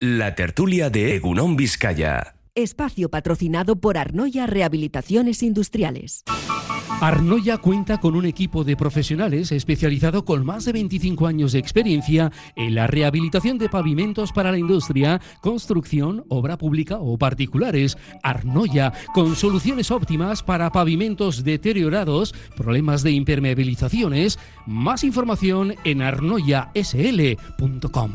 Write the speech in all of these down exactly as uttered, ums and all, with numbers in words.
La tertulia de Egunon Vizcaya. Espacio patrocinado por Arnoia Rehabilitaciones Industriales. Arnoia cuenta con un equipo de profesionales especializado con más de veinticinco años de experiencia en la rehabilitación de pavimentos para la industria, construcción, obra pública o particulares. Arnoia, con soluciones óptimas para pavimentos deteriorados, problemas de impermeabilizaciones. Más información en arnoia s l punto com.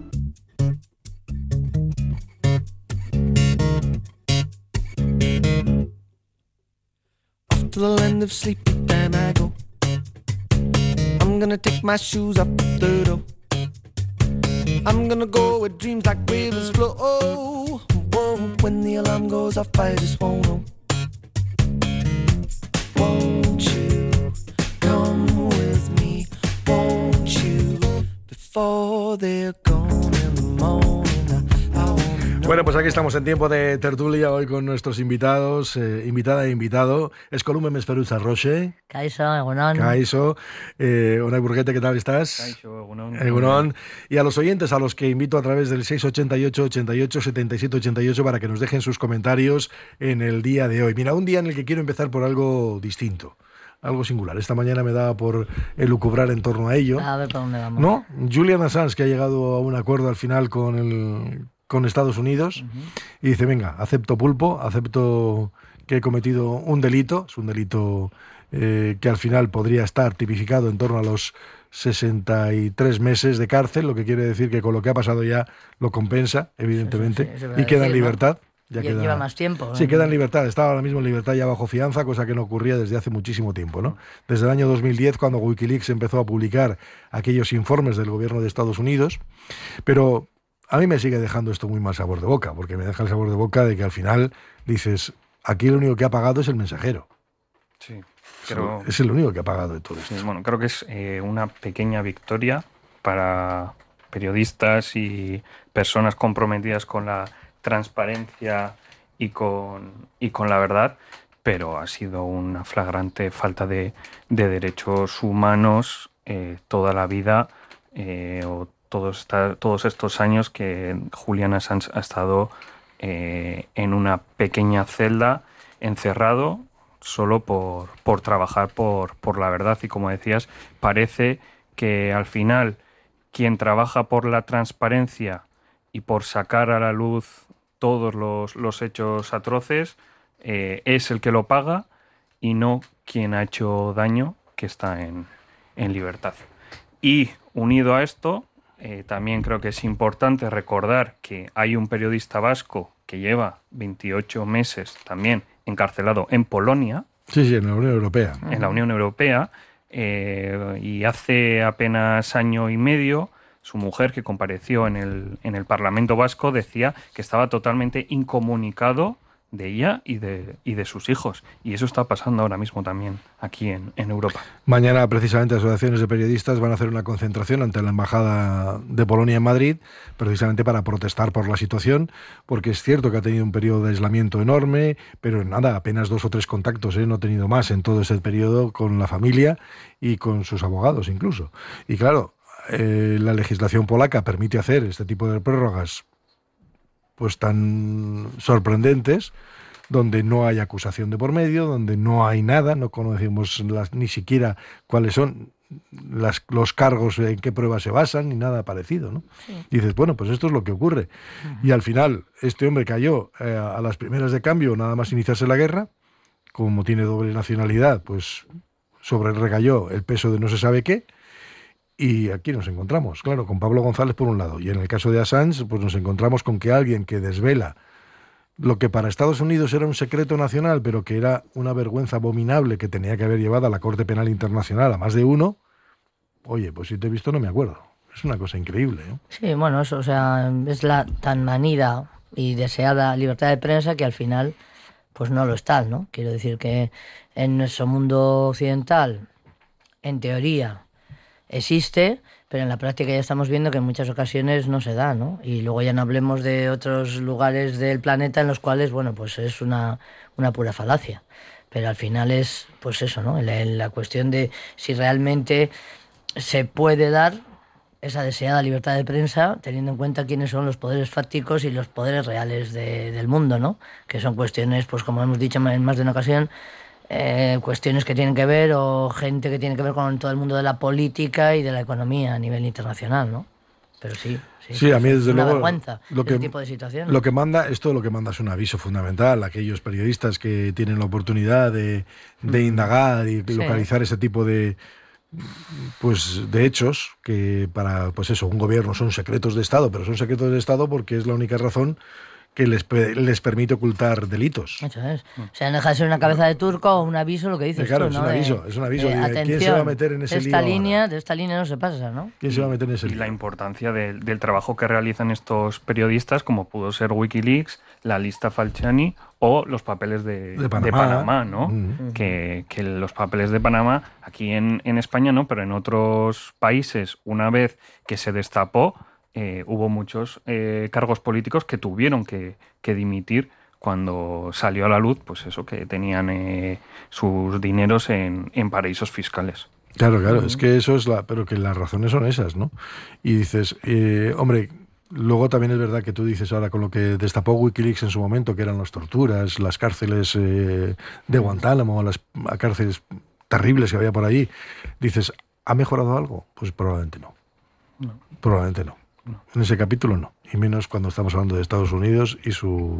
To the land of sleepy time I go. I'm gonna take my shoes off the door. I'm gonna go where dreams like rivers flow. Oh, whoa, when the alarm goes off I just won't know. Won't you come with me? Won't you? Before they're gone in the morning. Bueno, pues aquí estamos en tiempo de tertulia hoy con nuestros invitados, eh, invitada e invitado. Escolume Mesperutza Roche. Kaixo, Egunon. Kaixo. Eh, Unai Burguete, ¿qué tal estás? Kaixo, Egunon. Egunon. Y a los oyentes, a los que invito a través del seis ochenta y ocho, ochenta y ocho, setenta y siete ochenta y ocho para que nos dejen sus comentarios en el día de hoy. Mira, un día en el que quiero empezar por algo distinto. Algo singular. Esta mañana me daba por elucubrar en torno a ello. A ver por dónde vamos. ¿No? Julian Assange, que ha llegado a un acuerdo al final con el... con Estados Unidos, uh-huh. y dice, venga, acepto pulpo, acepto que he cometido un delito, es un delito eh, que al final podría estar tipificado en torno a los sesenta y tres meses de cárcel, lo que quiere decir que con lo que ha pasado ya lo compensa, evidentemente, sí, sí, sí, y queda decir, en libertad. ¿no? Ya Lleva queda, más tiempo. Sí, ¿eh? queda en libertad. Estaba ahora mismo en libertad ya bajo fianza, cosa que no ocurría desde hace muchísimo tiempo, ¿no? Desde el año dos mil diez, cuando Wikileaks empezó a publicar aquellos informes del gobierno de Estados Unidos, pero a mí me sigue dejando esto muy mal sabor de boca, porque me deja el sabor de boca de que al final dices, aquí lo único que ha pagado es el mensajero. Sí, creo, es el único que ha pagado de todo esto. Sí, bueno, creo que es eh, una pequeña victoria para periodistas y personas comprometidas con la transparencia y con, y con la verdad, pero ha sido una flagrante falta de, de derechos humanos eh, toda la vida, eh, o Todos, esta, todos estos años que Julian Assange ha estado eh, en una pequeña celda, encerrado, solo por, por trabajar por, por la verdad. Y como decías, parece que al final quien trabaja por la transparencia y por sacar a la luz todos los, los hechos atroces eh, es el que lo paga y no quien ha hecho daño, que está en, en libertad. Y unido a esto, Eh, también creo que es importante recordar que hay un periodista vasco que lleva veintiocho meses también encarcelado en Polonia. Sí, sí, en la Unión Europea. En la Unión Europea. Eh, y hace apenas año y medio, su mujer, que compareció en el, en el Parlamento Vasco, decía que estaba totalmente incomunicado de ella y de, y de sus hijos. Y eso está pasando ahora mismo también aquí en, en Europa. Mañana, precisamente, asociaciones de periodistas van a hacer una concentración ante la Embajada de Polonia en Madrid, precisamente para protestar por la situación, porque es cierto que ha tenido un periodo de aislamiento enorme, pero nada, apenas dos o tres contactos, ¿eh? No ha tenido más en todo ese periodo con la familia y con sus abogados incluso. Y claro, eh, la legislación polaca permite hacer este tipo de prórrogas pues tan sorprendentes, donde no hay acusación de por medio, donde no hay nada, no conocemos las, ni siquiera cuáles son las, los cargos, en qué pruebas se basan, ni nada parecido, ¿no? Sí. Y dices, bueno, pues esto es lo que ocurre. Uh-huh. Y al final, este hombre cayó eh, a las primeras de cambio, nada más iniciarse la guerra, como tiene doble nacionalidad, pues sobre él recayó el peso de no se sabe qué. Y aquí nos encontramos, claro, con Pablo González por un lado, y en el caso de Assange, pues nos encontramos con que alguien que desvela lo que para Estados Unidos era un secreto nacional, pero que era una vergüenza abominable que tenía que haber llevado a la Corte Penal Internacional a más de uno, oye, pues si te he visto no me acuerdo. Es una cosa increíble, ¿eh? Sí, bueno, eso, o sea, es la tan manida y deseada libertad de prensa que al final, pues no lo está, ¿no? Quiero decir que en nuestro mundo occidental, en teoría, existe, pero en la práctica ya estamos viendo que en muchas ocasiones no se da, ¿no? Y luego ya no hablemos de otros lugares del planeta en los cuales, bueno, pues es una, una pura falacia. Pero al final es, pues eso, ¿no? La, la cuestión de si realmente se puede dar esa deseada libertad de prensa, teniendo en cuenta quiénes son los poderes fácticos y los poderes reales de, del mundo, ¿no? Que son cuestiones, pues como hemos dicho en más de una ocasión, eh, cuestiones que tienen que ver, o gente que tiene que ver con todo el mundo de la política y de la economía a nivel internacional, ¿no? Pero sí, sí, sí, a mí desde una luego vergüenza lo que, ese tipo de situaciones. Lo que manda, esto lo que manda es un aviso fundamental a aquellos periodistas que tienen la oportunidad de, de indagar y Sí. localizar ese tipo de pues de hechos que para pues eso, un gobierno son secretos de Estado, pero son secretos de Estado porque es la única razón que les, les permite ocultar delitos. Eso es. O sea, no deja de ser una cabeza de turco o un aviso, lo que dices Claro, tú, es ¿no? un De- aviso, es un aviso. de, ¿Quién atención, se va a meter en ese de esta lío línea, ahora? de esta línea no se pasa, ¿no? ¿Quién se va a meter en ese Y lío? la importancia del, del trabajo que realizan estos periodistas, como pudo ser Wikileaks, la lista Falciani o los papeles de, De de Panamá. Panamá, ¿no? Mm. que, que los papeles de Panamá, aquí en, en España no, pero en otros países, una vez que se destapó, eh, hubo muchos eh, cargos políticos que tuvieron que, que dimitir cuando salió a la luz, pues eso, que tenían eh, sus dineros en, en paraísos fiscales. Claro, claro, es que eso es la, pero que las razones son esas, ¿no? Y dices, eh, hombre, luego también es verdad que tú dices ahora con lo que destapó Wikileaks en su momento, que eran las torturas, las cárceles eh, de Guantánamo, las cárceles terribles que había por allí, dices, ¿ha mejorado algo? Pues probablemente no. No. Probablemente no. No. En ese capítulo no. Y menos cuando estamos hablando de Estados Unidos y su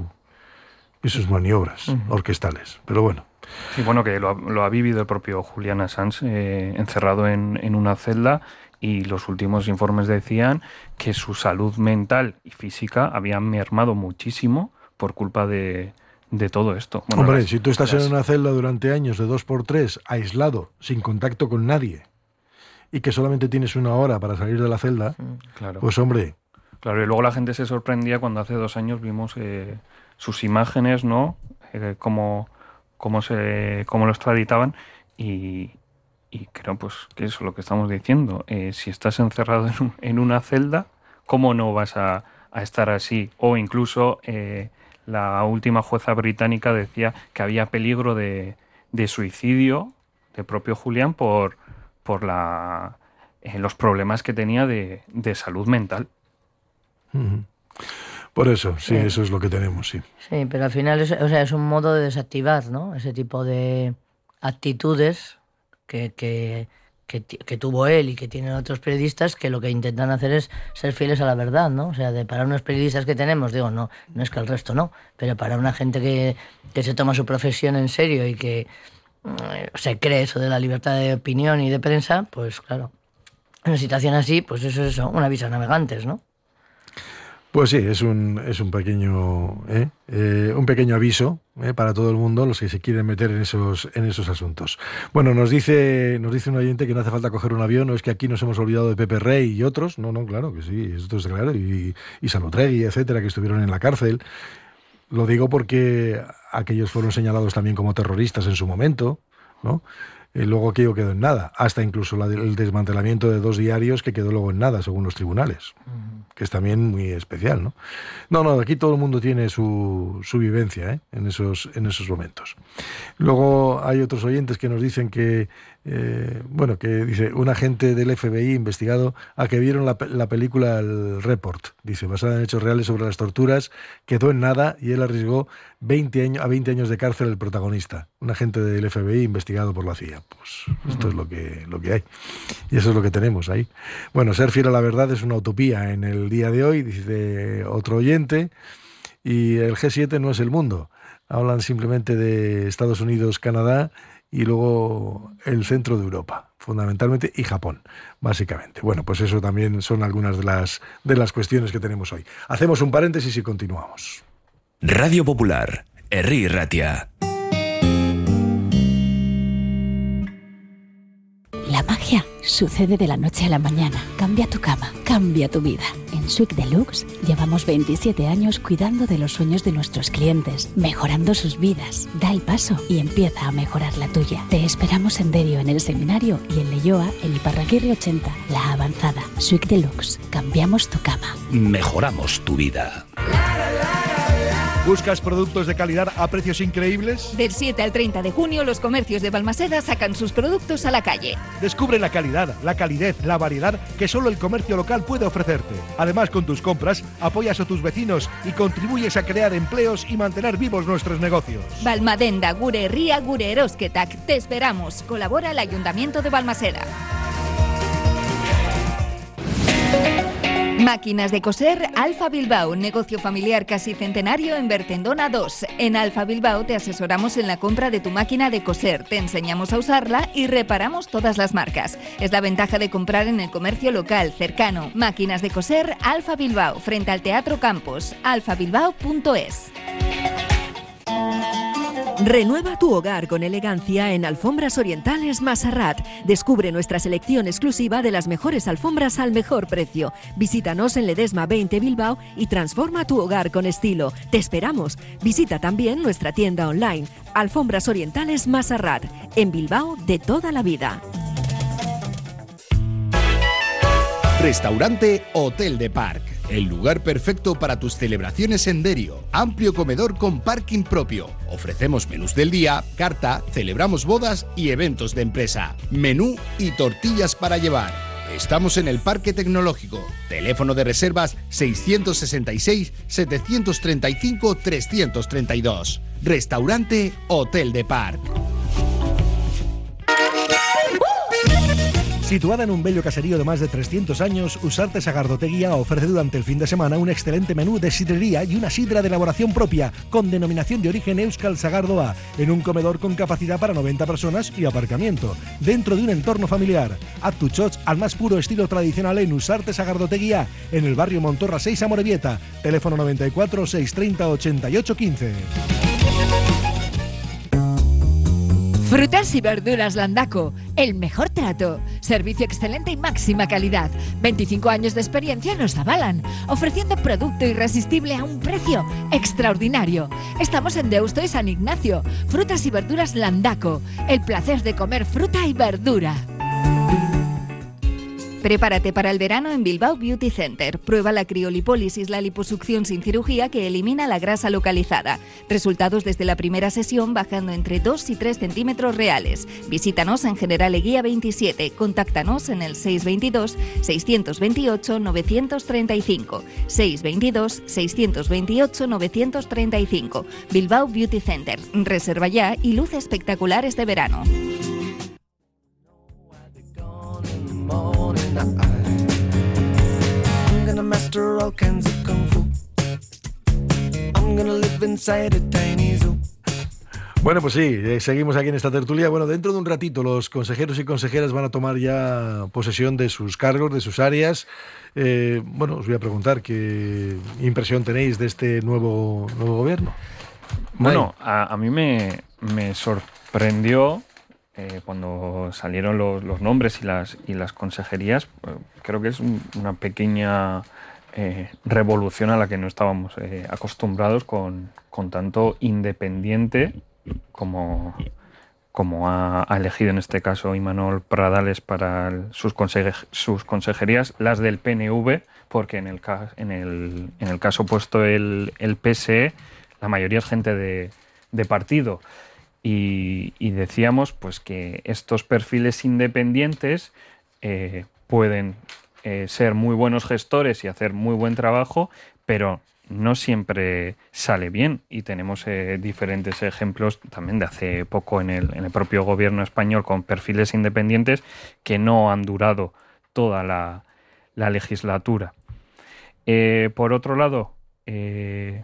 y sus maniobras Ujú. orquestales. Pero bueno. Sí, bueno, que lo ha, lo ha vivido el propio Julian Assange eh, encerrado en, en una celda, y los últimos informes decían que su salud mental y física habían mermado muchísimo por culpa de, de todo esto. Bueno, Hombre, las- si tú estás las- en una celda durante años de dos por tres, aislado, sin contacto con nadie, y que solamente tienes una hora para salir de la celda, Claro. pues hombre, Claro, y luego la gente se sorprendía cuando hace dos años vimos eh, sus imágenes, ¿no? Eh, cómo, cómo, se, cómo lo extraditaban, y, y creo pues que eso es lo que estamos diciendo. Eh, si estás encerrado en, un- en una celda, ¿cómo no vas a, a estar así? O incluso eh, la última jueza británica decía que había peligro de, de suicidio de propio Julián por, por la, eh, los problemas que tenía de, de salud mental. ujú. Por eso, sí, Sí. eso es lo que tenemos, sí. Sí, pero al final es, o sea, es un modo de desactivar, ¿no? Ese tipo de actitudes que, que, que, ti- que tuvo él y que tienen otros periodistas, que lo que intentan hacer es ser fieles a la verdad, ¿no? O sea, de para unos periodistas que tenemos, digo, no, no es que el resto no, pero para una gente que, que se toma su profesión en serio y que eh, se cree eso de la libertad de opinión y de prensa, pues claro, en una situación así, pues eso es eso, un aviso a navegantes, ¿no? Pues sí, es un, es un pequeño ¿eh? Eh, un pequeño aviso ¿eh? para todo el mundo, los que se quieren meter en esos, en esos asuntos. Bueno, nos dice, nos dice un oyente que no hace falta coger un avión, no es que aquí nos hemos olvidado de Pepe Rey y otros, no, no, claro que sí, esto es claro, y, y Salotregui, etcétera, que estuvieron en la cárcel. Lo digo porque aquellos fueron señalados también como terroristas en su momento, ¿no? Y luego aquello quedó en nada, hasta incluso la, el desmantelamiento de dos diarios que quedó luego en nada, según los tribunales, que es también muy especial, ¿no? No, no, aquí todo el mundo tiene su, su vivencia ¿eh? en, esos, en esos momentos. Luego hay otros oyentes que nos dicen que, eh, bueno, que dice, un agente del F B I investigado a que vieron la, pe- la película El Report, dice, basada en hechos reales sobre las torturas, quedó en nada y él arriesgó veinte años, a veinte años de cárcel el protagonista, un agente del F B I investigado por la C I A. Pues esto es lo que, lo que hay. Y eso es lo que tenemos ahí. Bueno, ser fiel a la verdad es una utopía en el día de hoy, dice otro oyente, y el G siete no es el mundo. Hablan simplemente de Estados Unidos, Canadá y luego el centro de Europa, fundamentalmente, y Japón, básicamente. Bueno, pues eso también son algunas de las, de las cuestiones que tenemos hoy. Hacemos un paréntesis y continuamos. Radio Popular, Herri Ratia. La magia sucede de la noche a la mañana. Cambia tu cama, cambia tu vida. En Suite Deluxe llevamos veintisiete años cuidando de los sueños de nuestros clientes, mejorando sus vidas. Da el paso y empieza a mejorar la tuya. Te esperamos en Derio en el Seminario y en Leioa en Iparraguirre ochenta, La Avanzada. Suite Deluxe, cambiamos tu cama. Mejoramos tu vida. ¿Buscas productos de calidad a precios increíbles? Del siete al treinta de junio, los comercios de Balmaseda sacan sus productos a la calle. Descubre la calidad, la calidez, la variedad que solo el comercio local puede ofrecerte. Además, con tus compras, apoyas a tus vecinos y contribuyes a crear empleos y mantener vivos nuestros negocios. Balmadenda, gure herria, gure erosketak. Te esperamos. Colabora el Ayuntamiento de Balmaseda. Máquinas de coser Alfa Bilbao, negocio familiar casi centenario en Bertendona dos. En Alfa Bilbao te asesoramos en la compra de tu máquina de coser, te enseñamos a usarla y reparamos todas las marcas. Es la ventaja de comprar en el comercio local, cercano. Máquinas de coser Alfa Bilbao, frente al Teatro Campos, alfa bilbao punto es. Renueva tu hogar con elegancia en Alfombras Orientales Masarrat. Descubre nuestra selección exclusiva de las mejores alfombras al mejor precio. Visítanos en Ledesma veinte Bilbao y transforma tu hogar con estilo. Te esperamos. Visita también nuestra tienda online, Alfombras Orientales Masarrat, en Bilbao de toda la vida. Restaurante Hotel de Parc. El lugar perfecto para tus celebraciones en Derio. Amplio comedor con parking propio. Ofrecemos menús del día, carta, celebramos bodas y eventos de empresa. Menú y tortillas para llevar. Estamos en el Parque Tecnológico. Teléfono de reservas seiscientos sesenta y seis, setecientos treinta y cinco, trescientos treinta y dos. Restaurante Hotel de Parc. Situada en un bello caserío de más de trescientos años, Usarte Sagardoteguía ofrece durante el fin de semana un excelente menú de sidrería y una sidra de elaboración propia, con denominación de origen Euskal Sagardoa, en un comedor con capacidad para noventa personas y aparcamiento, dentro de un entorno familiar. Haz tu chots al más puro estilo tradicional en Usarte Sagardoteguía, en el barrio Montorra seis Amorebieta, teléfono noventa y cuatro, seiscientos treinta, ochenta y ocho quince. Frutas y verduras Landaco, el mejor trato, servicio excelente y máxima calidad. veinticinco años de experiencia nos avalan, ofreciendo producto irresistible a un precio extraordinario. Estamos en Deusto y San Ignacio. Frutas y verduras Landaco, el placer de comer fruta y verdura. Prepárate para el verano en Bilbao Beauty Center. Prueba la criolipólisis, la liposucción sin cirugía que elimina la grasa localizada. Resultados desde la primera sesión bajando entre dos y tres centímetros reales. Visítanos en General Eguía veintisiete. Contáctanos en el seiscientos veintidós, seiscientos veintiocho, novecientos treinta y cinco. seiscientos veintidós, seiscientos veintiocho, novecientos treinta y cinco. Bilbao Beauty Center. Reserva ya y luce espectacular este verano. I'm gonna master all kinds of kung fu. I'm gonna live inside a tiny zoo. Bueno, pues sí, eh, seguimos aquí en esta tertulia. Bueno, dentro de un ratito los consejeros y consejeras van a tomar ya posesión de sus cargos, de sus áreas. Eh, bueno, os voy a preguntar qué impresión tenéis de este nuevo, nuevo gobierno. Bueno, a, a mí me, me sorprendió eh, cuando salieron los, los nombres y las, y las consejerías. Eh, creo que es un, una pequeña eh, revolución a la que no estábamos eh, acostumbrados con, con tanto independiente como, como ha, ha elegido en este caso Imanol Pradales para el, sus, conseje, sus consejerías, las del P N V, porque en el, en el, en el caso puesto el, el P S E, la mayoría es gente de, de partido. Y, y decíamos pues que estos perfiles independientes eh, pueden eh, ser muy buenos gestores y hacer muy buen trabajo, pero no siempre sale bien, y tenemos eh, diferentes ejemplos también de hace poco en el, en el propio gobierno español con perfiles independientes que no han durado toda la, la legislatura. Eh, por otro lado, eh,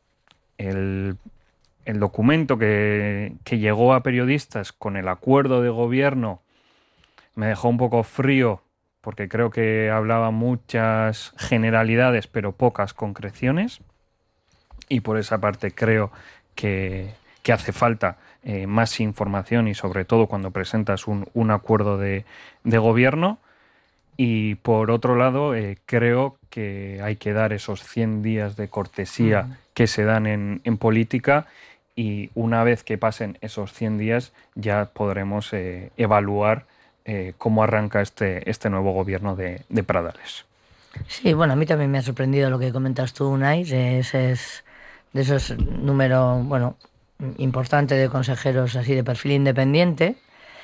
el, el documento que, que llegó a periodistas con el acuerdo de gobierno me dejó un poco frío, porque creo que hablaba muchas generalidades pero pocas concreciones, y por esa parte creo que, que hace falta eh, más información, y sobre todo cuando presentas un, un acuerdo de, de gobierno. Y por otro lado, eh, creo que hay que dar esos cien días de cortesía mm. que se dan en, en política, y una vez que pasen esos cien días ya podremos eh, evaluar Eh, cómo arranca este, este nuevo gobierno de, de Pradales. Sí, bueno, a mí también me ha sorprendido lo que comentas tú, Unai. Es, es de esos número, bueno, importante de consejeros así de perfil independiente.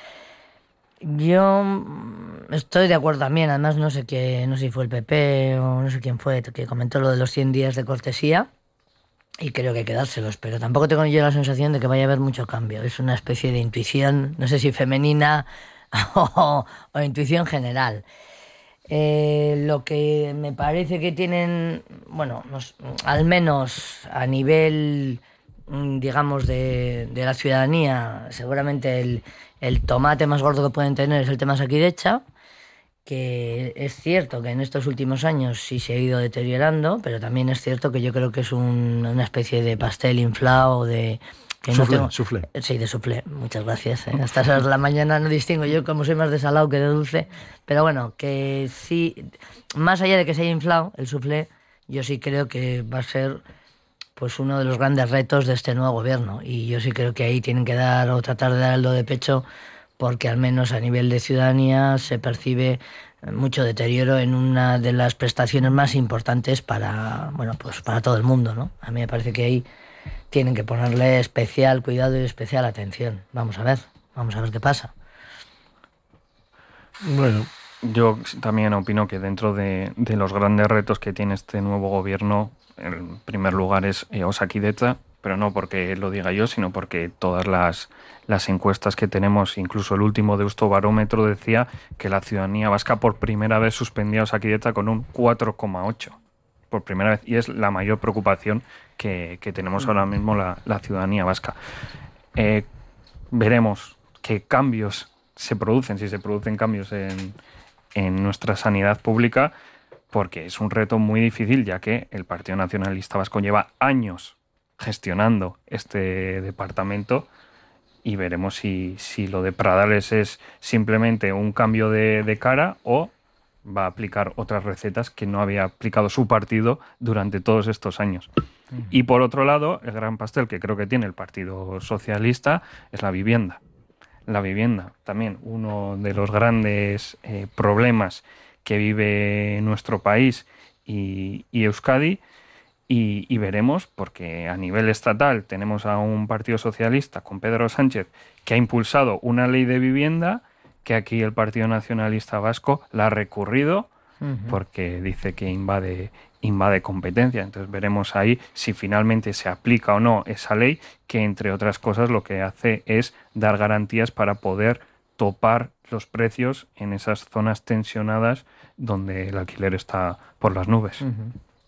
Yo estoy de acuerdo también, además no sé qué, no sé si fue el P P o no sé quién fue que comentó lo de los cien días de cortesía, y creo que hay que dárselos, pero tampoco tengo yo la sensación de que vaya a haber mucho cambio. Es una especie de intuición, no sé si femenina o, o intuición general. Eh, lo que me parece que tienen, bueno, nos, al menos a nivel, digamos, de, de la ciudadanía, seguramente el, el tomate más gordo que pueden tener es el tema Osakidetza, que es cierto que en estos últimos años sí se ha ido deteriorando, pero también es cierto que yo creo que es un, una especie de pastel inflado de... Que suflé, no tengo... suflé. Sí, de suflé. Muchas gracias. ¿eh? A estas horas de la mañana no distingo yo, como soy más de salado que de dulce. Pero bueno, que sí, más allá de que se haya inflado el suflé, yo sí creo que va a ser pues uno de los grandes retos de este nuevo gobierno. Y yo sí creo que ahí tienen que dar o tratar de dar el do de pecho, porque al menos a nivel de ciudadanía se percibe mucho deterioro en una de las prestaciones más importantes para, bueno, pues para todo el mundo, ¿no? A mí me parece que ahí tienen que ponerle especial cuidado y especial atención. Vamos a ver, vamos a ver qué pasa. Bueno, yo también opino que dentro de, de los grandes retos que tiene este nuevo gobierno, en primer lugar es eh, Osakidetza, pero no porque lo diga yo, sino porque todas las, las encuestas que tenemos, incluso el último Deustobarómetro decía que la ciudadanía vasca por primera vez suspendía Osakidetza con un cuatro coma ocho. Por primera vez, y es la mayor preocupación que, que tenemos ahora mismo la, la ciudadanía vasca. Eh, veremos qué cambios se producen, si se producen cambios en, en nuestra sanidad pública, porque es un reto muy difícil, ya que el Partido Nacionalista Vasco lleva años gestionando este departamento, y veremos si, si lo de Pradales es simplemente un cambio de, de cara o va a aplicar otras recetas que no había aplicado su partido durante todos estos años. Uh-huh. Y por otro lado, el gran pastel que creo que tiene el Partido Socialista es la vivienda. La vivienda, también uno de los grandes eh, problemas que vive nuestro país y, y Euskadi, y, y veremos, porque a nivel estatal tenemos a un Partido Socialista con Pedro Sánchez que ha impulsado una ley de vivienda que aquí el Partido Nacionalista Vasco la ha recurrido uh-huh. porque dice que invade, invade competencia. Entonces veremos ahí si finalmente se aplica o no esa ley, que entre otras cosas lo que hace es dar garantías para poder topar los precios en esas zonas tensionadas donde el alquiler está por las nubes. Uh-huh.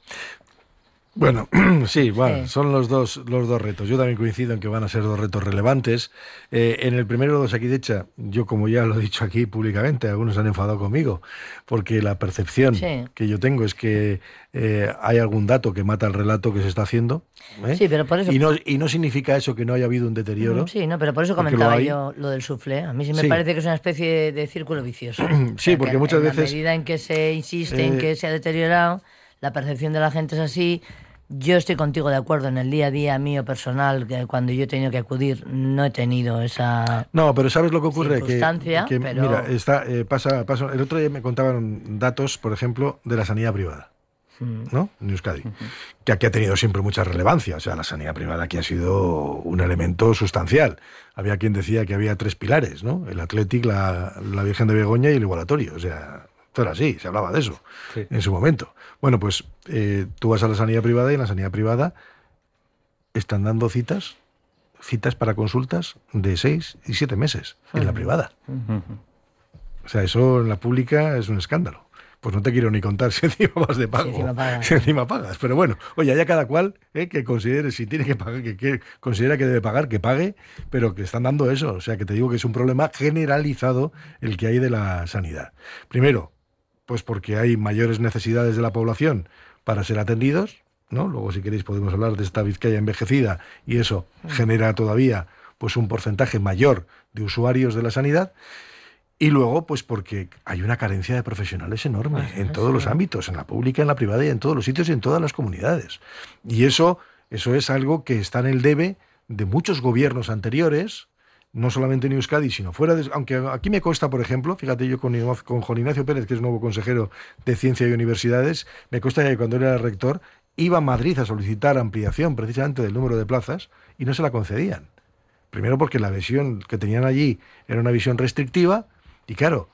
Bueno, sí, bueno, sí. son los dos los dos retos. Yo también coincido en que van a ser dos retos relevantes. Eh, en el primero de Osakidetza, yo como ya lo he dicho aquí públicamente, algunos han enfadado conmigo, porque la percepción sí. que yo tengo es que eh, hay algún dato que mata el relato que se está haciendo. ¿eh? Sí, pero por eso... Y no, y no significa eso que no haya habido un deterioro. Sí, no, pero por eso comentaba lo yo lo del suflé. A mí sí me sí. parece que es una especie de círculo vicioso. Sí, o sea, porque muchas en veces... En la medida en que se insiste eh... en que se ha deteriorado, la percepción de la gente es así. Yo estoy contigo de acuerdo, en el día a día mío personal, que cuando yo he tenido que acudir no he tenido esa No, pero ¿sabes lo que ocurre? Que, que pero... mira, está, eh, pasa, pasa, el otro día me contaban datos, por ejemplo, de la sanidad privada, mm. ¿no? En Euskadi, uh-huh. que aquí ha tenido siempre mucha relevancia. O sea, la sanidad privada aquí ha sido un elemento sustancial. Había quien decía que había tres pilares, ¿no? El Athletic, la, la Virgen de Begoña y el igualatorio. O sea... Esto era así, se hablaba de eso sí. en su momento. Bueno, pues eh, tú vas a la sanidad privada y en la sanidad privada están dando citas, citas para consultas de seis y siete meses uh-huh. en la privada. Uh-huh. O sea, eso en la pública es un escándalo. Pues no te quiero ni contar si encima vas de pago, si encima pagas. Si encima pagas. Pero bueno, oye, ya cada cual eh, que considere si tiene que pagar, que, que considera que debe pagar, que pague, pero que están dando eso. O sea, que te digo que es un problema generalizado el que hay de la sanidad. Primero, pues porque hay mayores necesidades de la población para ser atendidos, ¿no? Luego, si queréis, podemos hablar de esta Vizcaya envejecida y eso genera todavía pues un porcentaje mayor de usuarios de la sanidad. Y luego, pues porque hay una carencia de profesionales enorme en todos los ámbitos, en la pública, en la privada y en todos los sitios y en todas las comunidades. Y eso, eso es algo que está en el debe de muchos gobiernos anteriores, no solamente en Euskadi, sino fuera de... Aunque aquí me consta, por ejemplo, fíjate yo con, con Juan Ignacio Pérez, que es nuevo consejero de Ciencia y Universidades, me consta que cuando era rector iba a Madrid a solicitar ampliación precisamente del número de plazas y no se la concedían. Primero porque la visión que tenían allí era una visión restrictiva y claro,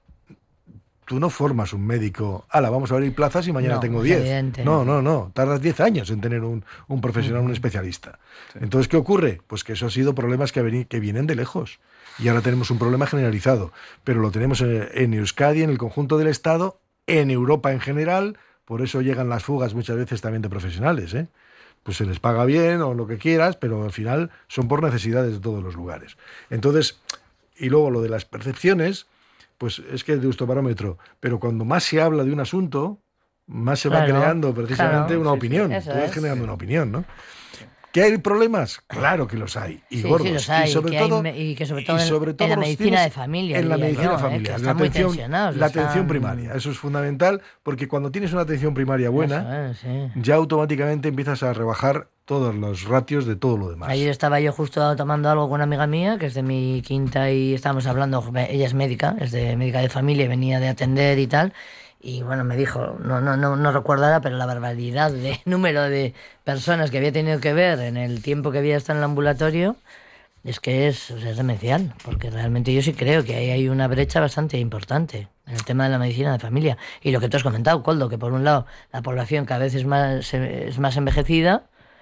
tú no formas un médico, ala, vamos a abrir plazas y mañana no, tengo diez. Evidente. No, no, no, tardas diez años en tener un, un profesional, uh-huh. un especialista. Sí. Entonces, ¿qué ocurre? Pues que eso ha sido problemas que, veni- que vienen de lejos. Y ahora tenemos un problema generalizado, pero lo tenemos en, en Euskadi, en el conjunto del Estado, en Europa en general, por eso llegan las fugas muchas veces también de profesionales, ¿eh? Pues se les paga bien o lo que quieras, pero al final son por necesidades de todos los lugares. Entonces, y luego lo de las percepciones, pues es que es de Euskobarómetro, pero cuando más se habla de un asunto, más se claro, va creando precisamente claro, una sí, opinión. Sí, Tú vas es. generando una opinión, ¿no? ¿Que hay problemas? Claro que los hay, y sí, gordos. Sí, los hay, y sobre que todo, hay, y que sobre todo, y sobre en, todo en la los medicina tienes de familia. En la medicina yo, familiar. Eh, que la están muy atención, tensionados. la están... atención primaria, eso es fundamental, porque cuando tienes una atención primaria buena, es, sí. ya automáticamente empiezas a rebajar todos los ratios de todo lo demás. Ayer estaba yo justo tomando algo con una amiga mía, que es de mi quinta, y estábamos hablando, ella es médica, es de médica de familia, y venía de atender y tal, y bueno, me dijo, no no no no recuerdo ahora, pero la barbaridad de número de personas que había tenido que ver en el tiempo que había estado en el ambulatorio, es que es, o sea, es demencial, porque realmente yo sí creo que ahí hay una brecha bastante importante en el tema de la medicina de familia. Y lo que tú has comentado, Koldo, que por un lado la población cada vez es más, es más envejecida,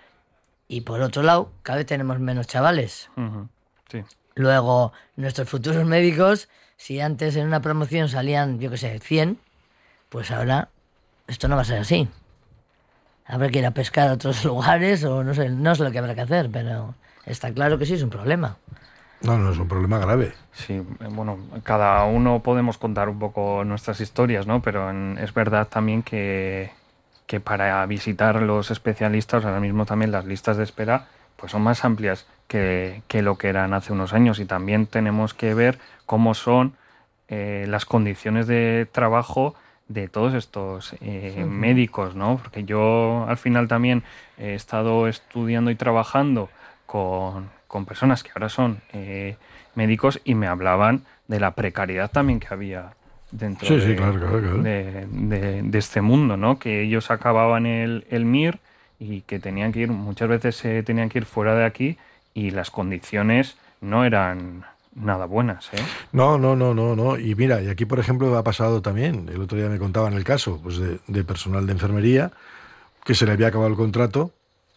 y por otro lado, cada vez tenemos menos chavales. Uh-huh. Sí. Luego, nuestros futuros médicos, si antes en una promoción salían, yo qué sé, cien, pues ahora esto no va a ser así. Habrá que ir a pescar a otros lugares o no sé, no sé lo que habrá que hacer, pero está claro que sí es un problema. No, no, es un problema grave. Sí, bueno, cada uno podemos contar un poco nuestras historias, ¿no? Pero en, es verdad también que, que para visitar los especialistas, ahora mismo también las listas de espera pues son más amplias que, que lo que eran hace unos años, y también tenemos que ver cómo son eh, las condiciones de trabajo de todos estos eh, uh-huh. médicos, ¿no? Porque yo al final también he estado estudiando y trabajando con, con personas que ahora son eh, médicos y me hablaban de la precariedad también que había dentro sí, de, sí, claro, claro, claro. De, de, de este mundo, ¿no? Que ellos acababan el, el M I R y que tenían que ir, muchas veces se eh, tenían que ir fuera de aquí y las condiciones no eran nada buenas, ¿eh? No, no, no, no, no. Y mira, y aquí por ejemplo ha pasado también, el otro día me contaban el caso pues de, de personal de enfermería que se le había acabado el contrato,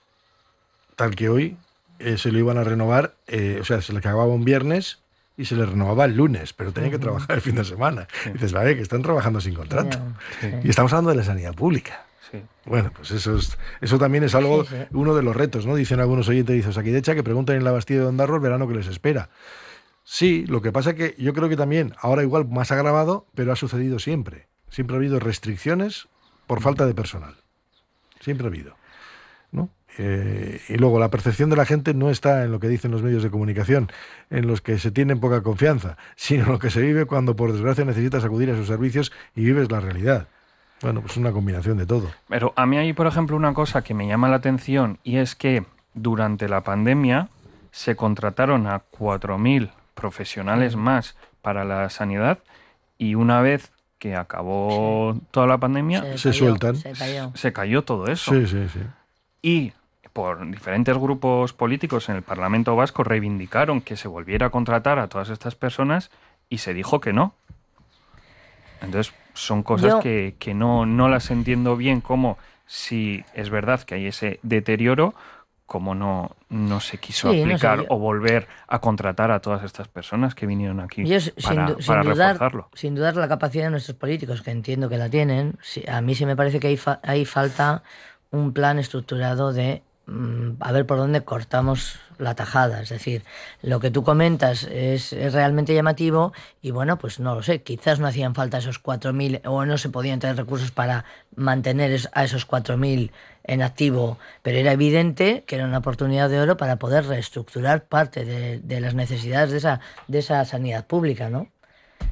tal que hoy eh, se lo iban a renovar, eh, o sea, se le acababa un viernes y se le renovaba el lunes, pero tenía uh-huh. que trabajar el fin de semana. Sí. Y dices, vale, que están trabajando sin contrato. Sí. Y estamos hablando de la sanidad pública. Sí. Bueno, pues eso es, eso también es algo, sí, sí. uno de los retos, ¿no? Dicen algunos oyentes de Osakidecha que preguntan en la Bastilla de Ondarro el verano que les espera. Sí, lo que pasa que yo creo que también, ahora igual más agravado, pero ha sucedido siempre. Siempre ha habido restricciones por falta de personal. Siempre ha habido, ¿no? Eh, y luego la percepción de la gente no está en lo que dicen los medios de comunicación, en los que se tienen poca confianza, sino en lo que se vive cuando por desgracia necesitas acudir a sus servicios y vives la realidad. Bueno, pues una combinación de todo. Pero a mí hay, por ejemplo, una cosa que me llama la atención, y es que durante la pandemia se contrataron a cuatro mil profesionales más para la sanidad, y una vez que acabó sí. toda la pandemia, se, se cayó, sueltan. Se cayó. se cayó todo eso. Sí, sí, sí. Y por diferentes grupos políticos en el Parlamento Vasco reivindicaron que se volviera a contratar a todas estas personas y se dijo que no. Entonces son cosas Yo... que, que no, no las entiendo bien, como si es verdad que hay ese deterioro, como no, no se quiso sí, aplicar no sé, yo... o volver a contratar a todas estas personas que vinieron aquí yo, para, sin, para sin dudar, reforzarlo. Sin dudar la capacidad de nuestros políticos, que entiendo que la tienen, sí, a mí sí me parece que hay, fa- hay falta un plan estructurado de mmm, a ver por dónde cortamos la tajada. Es decir, lo que tú comentas es, es realmente llamativo y bueno, pues no lo sé, quizás no hacían falta esos cuatro mil o no se podían tener recursos para mantener a esos cuatro mil en activo, pero era evidente que era una oportunidad de oro para poder reestructurar parte de, de las necesidades de esa, de esa sanidad pública, ¿no?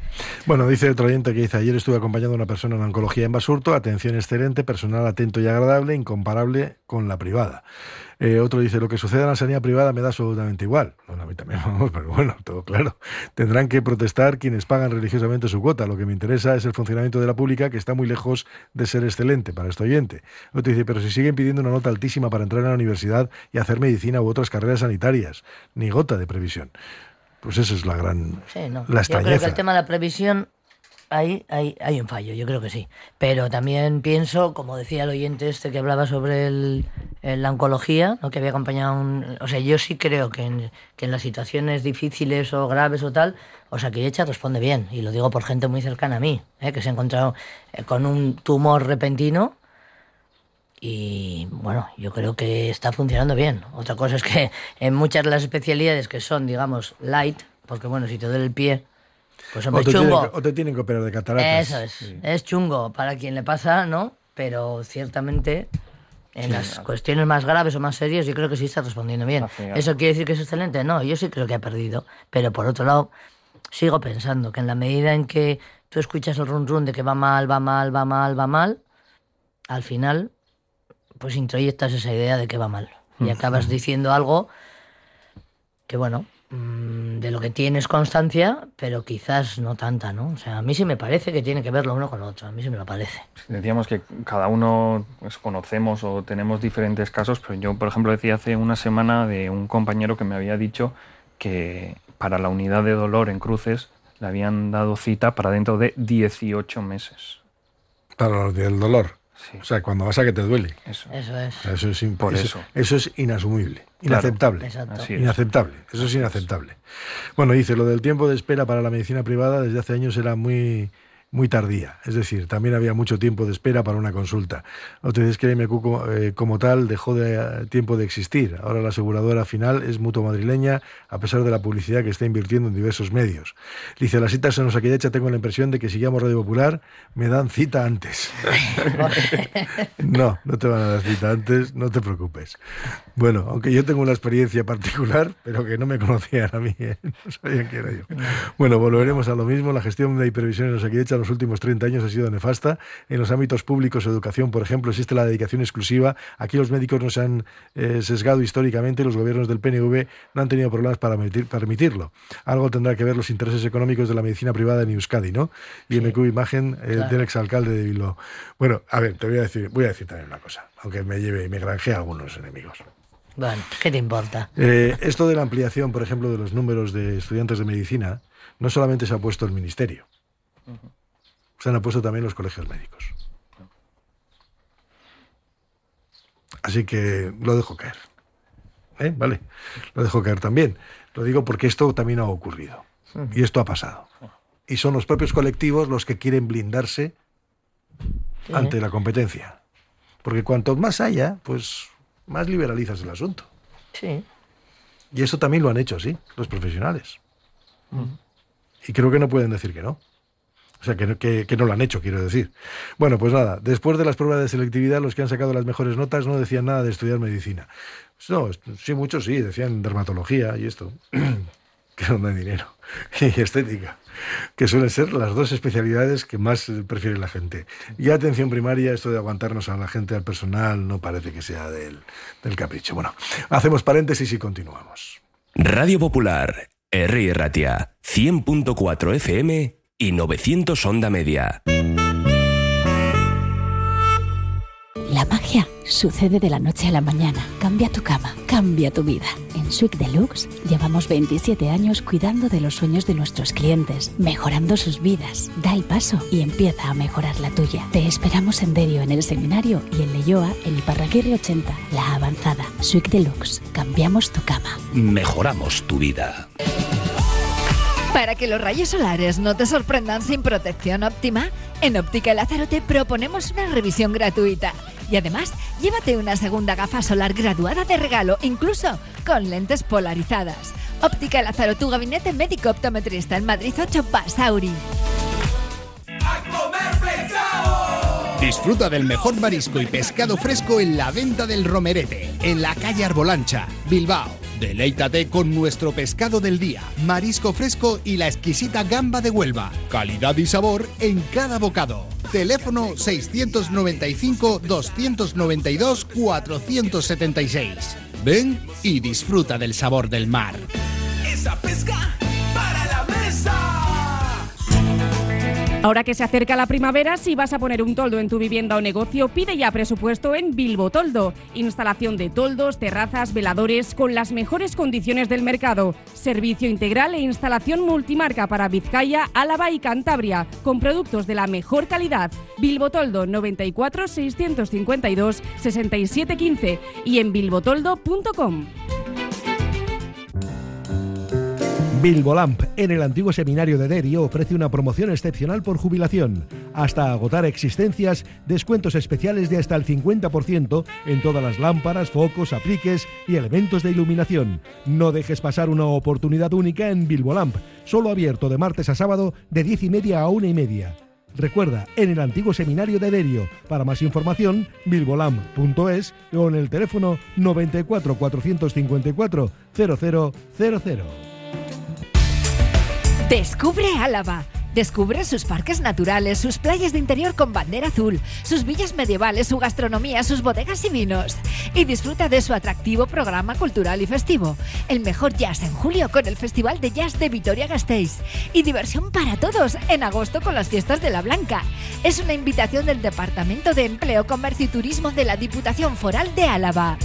Bueno, dice otro oyente que dice: ayer estuve acompañando a una persona en oncología en Basurto, atención excelente, personal atento y agradable, incomparable con la privada. Eh, otro dice: lo que sucede en la sanidad privada me da absolutamente igual. Bueno, a mí también, vamos, pero bueno, todo claro. Tendrán que protestar quienes pagan religiosamente su cuota. Lo que me interesa es el funcionamiento de la pública, que está muy lejos de ser excelente para este oyente. Otro dice: pero si siguen pidiendo una nota altísima para entrar en la universidad y hacer medicina u otras carreras sanitarias, ni gota de previsión. Pues eso es la gran sí, no. la extrañeza. Yo creo que el tema de la previsión, ahí hay, hay un fallo, yo creo que sí. Pero también pienso, como decía el oyente este que hablaba sobre el, el, la oncología, ¿no? Que había acompañado un... O sea, yo sí creo que en, que en las situaciones difíciles o graves o tal, Osakidetza responde bien. Y lo digo por gente muy cercana a mí, ¿eh? Que se ha encontrado con un tumor repentino. Y bueno, yo creo que está funcionando bien. Otra cosa es que en muchas de las especialidades que son, digamos, light, porque bueno, si te duele el pie, pues hombre, o te chungo. Tienen, o te tienen que operar de cataratas. Eso es, sí. Es chungo para quien le pasa, ¿no? Pero ciertamente en sí, las claro. cuestiones más graves o más serias yo creo que sí está respondiendo bien. ¿Eso quiere decir que es excelente? No, yo sí creo que ha perdido. Pero por otro lado, sigo pensando que en la medida en que tú escuchas el run run de que va mal, va mal, va mal, va mal, al final pues introyectas esa idea de que va mal. Y acabas diciendo algo que, bueno, de lo que tienes constancia, pero quizás no tanta, ¿no? O sea, a mí sí me parece que tiene que ver lo uno con lo otro. A mí sí me lo parece. Decíamos que cada uno pues, conocemos o tenemos diferentes casos, pero yo, por ejemplo, decía hace una semana de un compañero que me había dicho que para la unidad de dolor en Cruces le habían dado cita para dentro de dieciocho meses. Para el dolor. Sí. O sea, cuando vas a que te duele. Eso, eso es. Eso es, imp- Por eso, eso. eso es inasumible, inaceptable. Claro, así es. Inaceptable, eso es inaceptable. Bueno, dice, lo del tiempo de espera para la medicina privada desde hace años era muy, muy tardía. Es decir, también había mucho tiempo de espera para una consulta. Otra vez que M Q como, eh, como tal dejó de tiempo de existir. Ahora la aseguradora final es Mutua Madrileña, a pesar de la publicidad que está invirtiendo en diversos medios. Dice, las citas en Osakidetza tengo la impresión de que si llamo Radio Popular me dan cita antes. No, no te van a dar cita antes, no te preocupes. Bueno, aunque yo tengo una experiencia particular, pero que no me conocían a mí, ¿eh? No sabían quién era yo. Bueno, volveremos a lo mismo. La gestión de hipervisión en Osakidetza en los últimos treinta años ha sido nefasta. En los ámbitos públicos, educación, por ejemplo, existe la dedicación exclusiva. Aquí los médicos no se han eh, sesgado históricamente y los gobiernos del P N V no han tenido problemas para permitirlo. Algo tendrá que ver los intereses económicos de la medicina privada en Euskadi, ¿no? Y sí. M Q imagen eh, claro. del exalcalde de Bilbao. Bueno, a ver, te voy a decir, voy a decir también una cosa, aunque me lleve y me granjee a algunos enemigos. Bueno, ¿qué te importa? Eh, esto de la ampliación, por ejemplo, de los números de estudiantes de medicina, no solamente se ha puesto el Ministerio, uh-huh. se han puesto también los colegios médicos. Así que lo dejo caer. ¿Eh? Vale, lo dejo caer también. Lo digo porque esto también ha ocurrido. Uh-huh. Y esto ha pasado. Y son los propios colectivos los que quieren blindarse sí. ante la competencia. Porque cuanto más haya, pues más liberalizas el asunto. Sí. Y eso también lo han hecho así, los profesionales. Uh-huh. Y creo que no pueden decir que no. O sea, que, que, que no lo han hecho, quiero decir. Bueno, pues nada, después de las pruebas de selectividad, los que han sacado las mejores notas no decían nada de estudiar medicina. No, sí, muchos sí, decían dermatología y esto, que no hay dinero, y estética, que suelen ser las dos especialidades que más prefiere la gente. Y atención primaria, esto de aguantarnos a la gente, al personal, no parece que sea del, del capricho. Bueno, hacemos paréntesis y continuamos. Radio Popular, Herri Ratia, cien punto cuatro F M y novecientos onda media. La magia sucede de la noche a la mañana. Cambia tu cama, cambia tu vida. En Suic Deluxe llevamos veintisiete años cuidando de los sueños de nuestros clientes, mejorando sus vidas. Da el paso y empieza a mejorar la tuya. Te esperamos en Derio, en el Seminario, y en Leioa, en Iparraguirre ochenta, La Avanzada. Suic Deluxe, cambiamos tu cama. Mejoramos tu vida. Para que los rayos solares no te sorprendan sin protección óptima, en Óptica Lázaro te proponemos una revisión gratuita. Y además, llévate una segunda gafa solar graduada de regalo, incluso con lentes polarizadas. Óptica Lázaro, tu gabinete médico optometrista en Madrid ocho, Basauri. ¡A comer pescado! Disfruta del mejor marisco y pescado fresco en la Venta del Romerete, en la calle Arbolancha, Bilbao. Deleítate con nuestro pescado del día, marisco fresco y la exquisita gamba de Huelva. Calidad y sabor en cada bocado. Teléfono seiscientos noventa y cinco, doscientos noventa y dos, cuatrocientos setenta y seis. Ven y disfruta del sabor del mar. Esa pesca para la mesa. Ahora que se acerca la primavera, si vas a poner un toldo en tu vivienda o negocio, pide ya presupuesto en Bilbo Toldo. Instalación de toldos, terrazas, veladores con las mejores condiciones del mercado. Servicio integral e instalación multimarca para Vizcaya, Álava y Cantabria, con productos de la mejor calidad. Bilbo Toldo noventa y cuatro, seiscientos cincuenta y dos, sesenta y siete quince y en bilbotoldo punto com. Bilbolamp, en el antiguo seminario de Derio, ofrece una promoción excepcional por jubilación. Hasta agotar existencias, descuentos especiales de hasta el cincuenta por ciento en todas las lámparas, focos, apliques y elementos de iluminación. No dejes pasar una oportunidad única en Bilbolamp, solo abierto de martes a sábado de diez y media a una y media. Recuerda, en el antiguo seminario de Derio. Para más información, bilbolamp punto es o en el teléfono noventa y cuatro, cuatrocientos cincuenta y cuatro, cero cero cero cero. Descubre Álava. Descubre sus parques naturales, sus playas de interior con bandera azul, sus villas medievales, su gastronomía, sus bodegas y vinos. Y disfruta de su atractivo programa cultural y festivo. El mejor jazz en julio con el Festival de Jazz de Vitoria-Gasteiz. Y diversión para todos en agosto con las fiestas de la Blanca. Es una invitación del Departamento de Empleo, Comercio y Turismo de la Diputación Foral de Álava.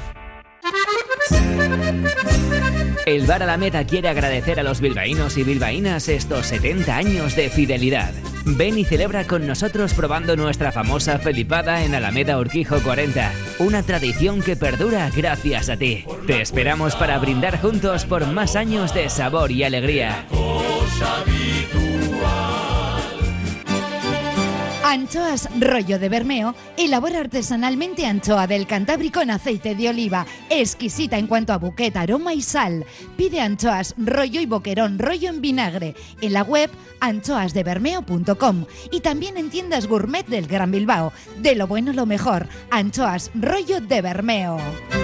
El Bar Alameda quiere agradecer a los bilbaínos y bilbaínas estos setenta años de fidelidad. Ven y celebra con nosotros probando nuestra famosa felipada en Alameda Urquijo cuarenta. Una tradición que perdura gracias a ti. Te esperamos para brindar juntos por más años de sabor y alegría. Anchoas Rollo de Bermeo elabora artesanalmente anchoa del Cantábrico en aceite de oliva, exquisita en cuanto a buquet, aroma y sal. Pide anchoas Rollo y boquerón Rollo en vinagre en la web anchoas de bermeo punto com y también en tiendas gourmet del Gran Bilbao. De lo bueno lo mejor, Anchoas Rollo de Bermeo.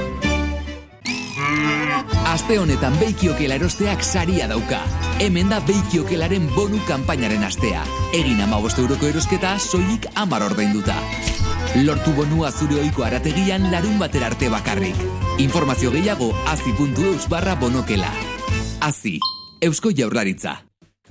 Aste honetan beikiokel erosteak saria dauka. Hemen da beikiokelaren bonu kanpainaren astea. Egin hamabost euroko erosketa soilik hamar ordainduta. Lortu bonua zure ohiko harategian larun batera arte bakarrik. Informazio gehiago azi puntu eus barra bonokela. Azi, Eusko Jaurlaritza.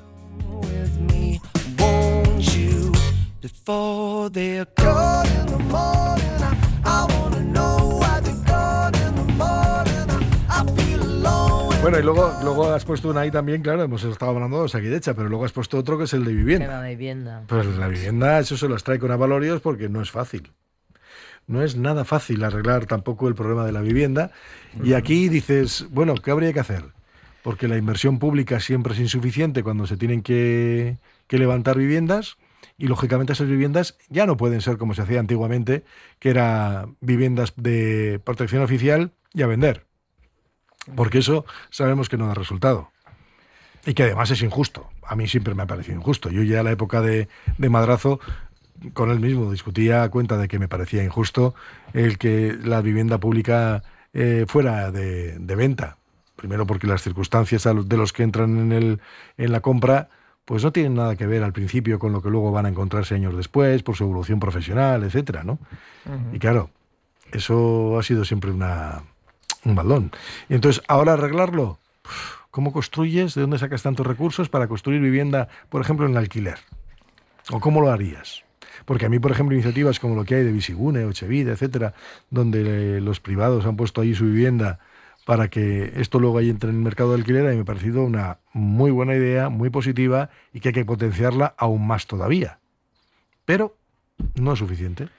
Bueno, y luego, luego has puesto una ahí también, claro, hemos estado hablando de Osakidecha, pero luego has puesto otro que es el de vivienda. La vivienda. Pues la vivienda, eso se los trae con avalorios porque no es fácil. No es nada fácil arreglar tampoco el problema de la vivienda. Y aquí dices, bueno, ¿qué habría que hacer? Porque la inversión pública siempre es insuficiente cuando se tienen que, que levantar viviendas y, lógicamente, esas viviendas ya no pueden ser como se hacía antiguamente, que era viviendas de protección oficial y a vender. Porque eso sabemos que no da resultado. Y que además es injusto. A mí siempre me ha parecido injusto. Yo ya a la época de, de Madrazo, con él mismo discutía a cuenta de que me parecía injusto el que la vivienda pública eh, fuera de, de venta. Primero porque las circunstancias de los que entran en, el, en la compra pues no tienen nada que ver al principio con lo que luego van a encontrarse años después, por su evolución profesional, etcétera, ¿no? Uh-huh. Y claro, eso ha sido siempre una... un baldón. Y entonces, ahora arreglarlo, ¿cómo construyes? ¿De dónde sacas tantos recursos para construir vivienda, por ejemplo, en alquiler? ¿O cómo lo harías? Porque a mí, por ejemplo, iniciativas como lo que hay de Visigune, Ochevida, etcétera, donde los privados han puesto ahí su vivienda para que esto luego ahí entre en el mercado de alquiler, a mí me ha parecido una muy buena idea, muy positiva y que hay que potenciarla aún más todavía. Pero no es suficiente.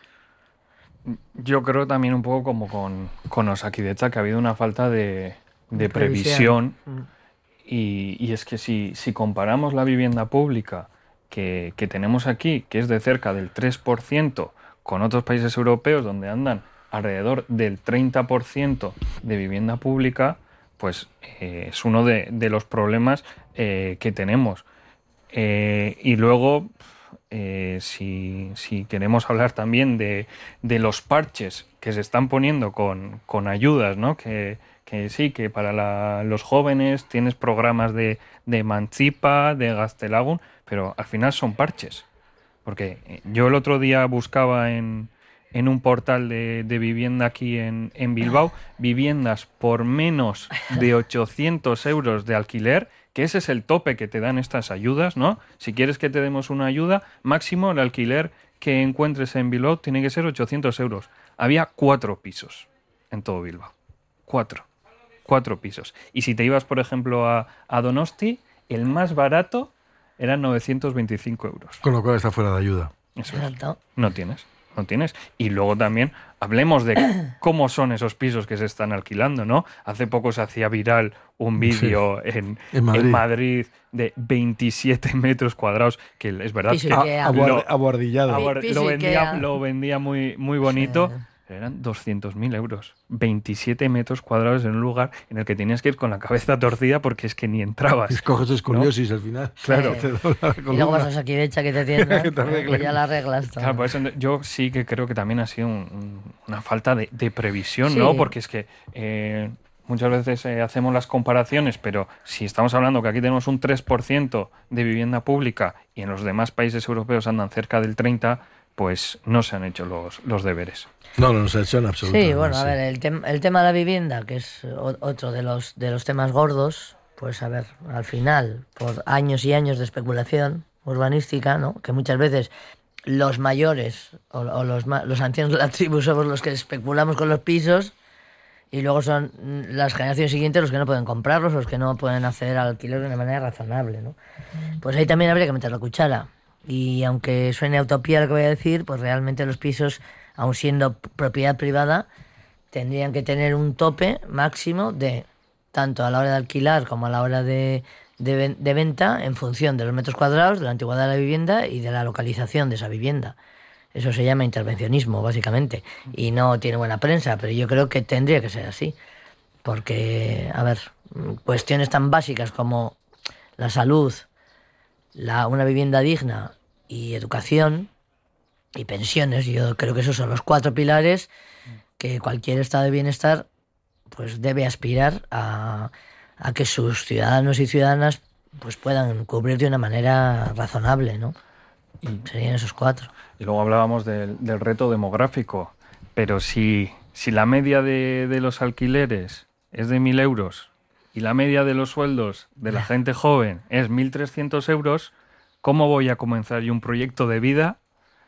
Yo creo también un poco como con, con Osakidecha, que ha habido una falta de, de previsión. Mm. Y, y es que si, si comparamos la vivienda pública que, que tenemos aquí, que es de cerca del tres por ciento, con otros países europeos donde andan alrededor del treinta por ciento de vivienda pública, pues eh, es uno de, de los problemas eh, que tenemos. Eh, y luego eh, si, si queremos hablar también de, de los parches que se están poniendo con, con ayudas, ¿no? Que, que sí, que para la, los jóvenes tienes programas de, de Emancipa, de Gaztelagun, pero al final son parches. Porque yo el otro día buscaba en, en un portal de, de vivienda aquí en, en Bilbao, viviendas por menos de ochocientos euros de alquiler, que ese es el tope que te dan estas ayudas, ¿no? Si quieres que te demos una ayuda, máximo el alquiler que encuentres en Bilbao tiene que ser ochocientos euros. Había cuatro pisos en todo Bilbao. Cuatro. Cuatro pisos. Y si te ibas, por ejemplo, a, a Donosti, el más barato eran novecientos veinticinco euros. Con lo cual está fuera de ayuda. Eso es. No tienes, no tienes. Y luego también hablemos de cómo son esos pisos que se están alquilando, ¿no? Hace poco se hacía viral un vídeo sí. en, en, Madrid. en Madrid de veintisiete metros cuadrados, que es verdad que a, lo, abordillado. Abord, lo, vendía, lo vendía muy, muy bonito. Sí. Eran doscientos mil euros. veintisiete metros cuadrados en un lugar en el que tenías que ir con la cabeza torcida porque es que ni entrabas. Escoges escoliosis, ¿no? Al final. Claro. Sí. Y luego vas a Saquivecha que te tiendas y ya la arreglas todo. Claro, por eso yo sí que creo que también ha sido un, un, una falta de, de previsión, sí. ¿no? Porque es que eh, muchas veces eh, hacemos las comparaciones, pero si estamos hablando que aquí tenemos un tres por ciento de vivienda pública y en los demás países europeos andan cerca del treinta por ciento, pues no se han hecho los, los deberes. No, no se han hecho en absoluto. Sí, bueno, a ver, el, tem- el tema de la vivienda, que es otro de los, de los temas gordos, pues a ver, al final, por años y años de especulación urbanística, ¿no? Que muchas veces los mayores o, o los, los ancianos de la tribu somos los que especulamos con los pisos y luego son las generaciones siguientes los que no pueden comprarlos, los que no pueden acceder al alquiler de una manera razonable, ¿no? Pues ahí también habría que meter la cuchara. Y aunque suene utopía lo que voy a decir, pues realmente los pisos, aun siendo propiedad privada, tendrían que tener un tope máximo de, tanto a la hora de alquilar como a la hora de, de, de venta, en función de los metros cuadrados, de la antigüedad de la vivienda y de la localización de esa vivienda. Eso se llama intervencionismo, básicamente. Y no tiene buena prensa, pero yo creo que tendría que ser así. Porque, a ver, cuestiones tan básicas como la salud, la, una vivienda digna y educación y pensiones, yo creo que esos son los cuatro pilares que cualquier estado de bienestar pues debe aspirar a, a que sus ciudadanos y ciudadanas pues puedan cubrir de una manera razonable, ¿no? Y serían esos cuatro. Y luego hablábamos del, del reto demográfico, pero si, si la media de, de los alquileres es de mil euros y la media de los sueldos de la gente joven es mil trescientos euros, ¿cómo voy a comenzar yo un proyecto de vida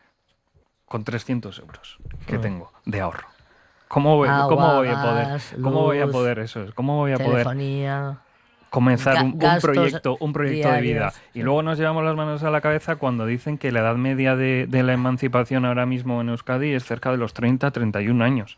con trescientos euros que tengo de ahorro? ¿Cómo voy, Agua, ¿cómo voy a poder, gas, cómo luz, voy a poder eso? ¿Cómo voy a telefonía, poder comenzar un, un proyecto, un proyecto diarios, de vida? Sí. Y luego nos llevamos las manos a la cabeza cuando dicen que la edad media de, de la emancipación ahora mismo en Euskadi es cerca de los treinta, treinta y un años.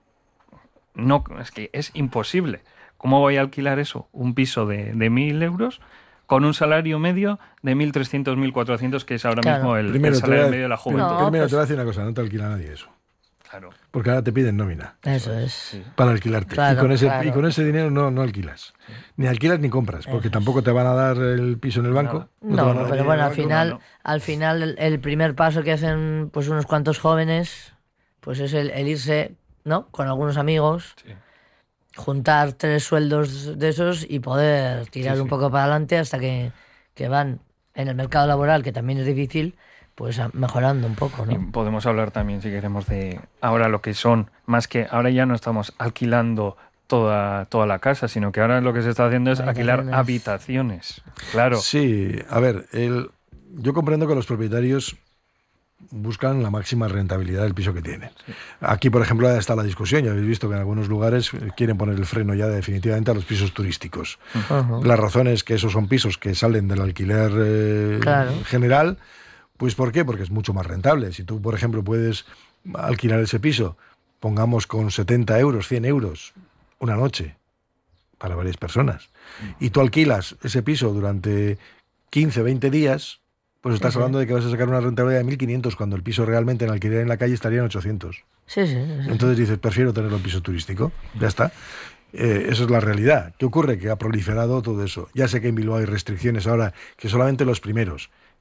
No, es que es imposible. ¿Cómo voy a alquilar eso? Un piso de, de mil euros con un salario medio de mil trescientos, mil cuatrocientos, que es ahora claro. mismo el, el salario medio de la juventud. No, primero pues... te voy a decir una cosa, no te alquila nadie eso. Claro. Porque ahora te piden nómina. Eso es. Sí. Para alquilarte. Claro, y, con ese, claro. y con ese dinero no, no alquilas. Sí. Ni alquilas ni compras, porque eso tampoco es. te van a dar el piso en el banco. No, no, no pero bueno, al final, no. al final el, el primer paso que hacen pues unos cuantos jóvenes pues es el, el irse, ¿no? Con algunos amigos, sí. juntar tres sueldos de esos y poder tirar sí, sí. un poco para adelante hasta que, que van en el mercado laboral, que también es difícil, pues mejorando un poco, ¿no? Y podemos hablar también, si queremos, de ahora lo que son, más que ahora ya no estamos alquilando toda, toda la casa, sino que ahora lo que se está haciendo es alquilar habitaciones. Claro. Sí, a ver, el, yo comprendo que los propietarios buscan la máxima rentabilidad del piso que tienen. Sí. Aquí, por ejemplo, está la discusión, ya habéis visto que en algunos lugares quieren poner el freno ya definitivamente a los pisos turísticos. Uh-huh. La razón es que esos son pisos que salen del alquiler eh, claro. general. Pues ¿por qué? Porque es mucho más rentable. Si tú, por ejemplo, puedes alquilar ese piso, pongamos con setenta euros, cien euros, una noche, para varias personas, y tú alquilas ese piso durante quince, veinte días, pues estás sí, hablando sí. de que vas a sacar una rentabilidad de mil quinientos, cuando el piso realmente en alquiler en la calle estaría en ochocientos. Sí, sí, sí. Entonces dices, prefiero tenerlo en piso turístico. Ya está. Eh, eso es la realidad. ¿Qué ocurre? Que ha proliferado todo eso. Ya sé que en Bilbao hay restricciones ahora, que solamente los primeros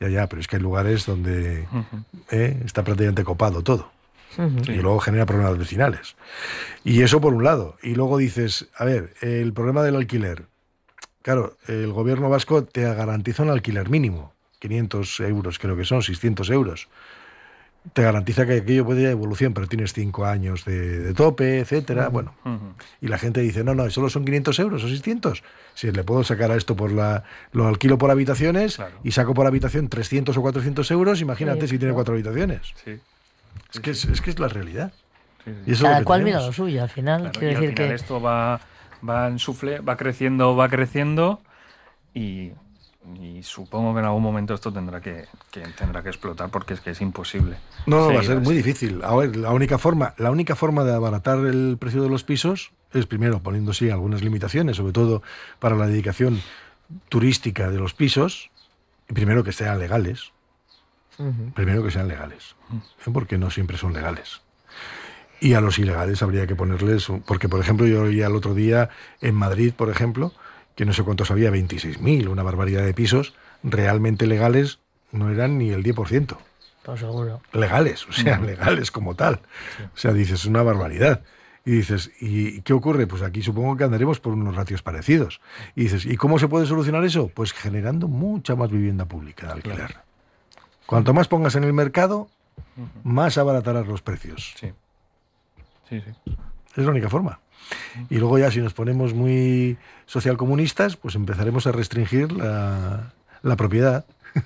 Ya, ya, pero es que hay lugares donde Ujú. eh, está prácticamente copado todo. Ujú. Y luego genera problemas vecinales. Y eso por un lado. Y luego dices, a ver, el problema del alquiler. Claro, el gobierno vasco te garantiza un alquiler mínimo. quinientos euros creo que son, seiscientos euros. Te garantiza que aquello puede ir a evolución, pero tienes cinco años de, de tope, etcétera. Ujú. Bueno, Ujú. y la gente dice, no, no, solo son quinientos euros o seiscientos. Si le puedo sacar a esto por la... Lo alquilo por habitaciones y saco por habitación trescientos o cuatrocientos euros, imagínate Sí, si tiene claro. cuatro habitaciones. Sí. Es, que es, es que es la realidad. Sí, sí. Y eso es Cada lo que cual tenemos. mira lo suyo, al final. Claro, quiero y al decir final que... esto va, va en sufle, va creciendo, va creciendo y, y supongo que en algún momento esto tendrá que, que tendrá que explotar porque es que es imposible. No, no, va a seguir ser así. muy difícil. A ver, la única forma, la única forma de abaratar el precio de los pisos es primero poniendo sí algunas limitaciones, sobre todo para la dedicación turística de los pisos, y primero que sean legales. Ujú. Primero que sean legales, ¿eh? Porque no siempre son legales. Y a los ilegales habría que ponerles, un- porque por ejemplo yo oía el otro día en Madrid, por ejemplo, que no sé cuántos había, veintiséis mil, una barbaridad de pisos, realmente legales no eran ni el diez por ciento. Pues seguro. Legales, o sea, Ujú. legales como tal. O sea, dices, es una barbaridad. Y dices, ¿y qué ocurre? Pues aquí supongo que andaremos por unos ratios parecidos. Y dices, ¿y cómo se puede solucionar eso? Pues generando mucha más vivienda pública de alquiler. Cuanto más pongas en el mercado, más abaratarás los precios. Sí. Sí, sí. Es la única forma. Y luego ya si nos ponemos muy socialcomunistas, pues empezaremos a restringir la, la propiedad.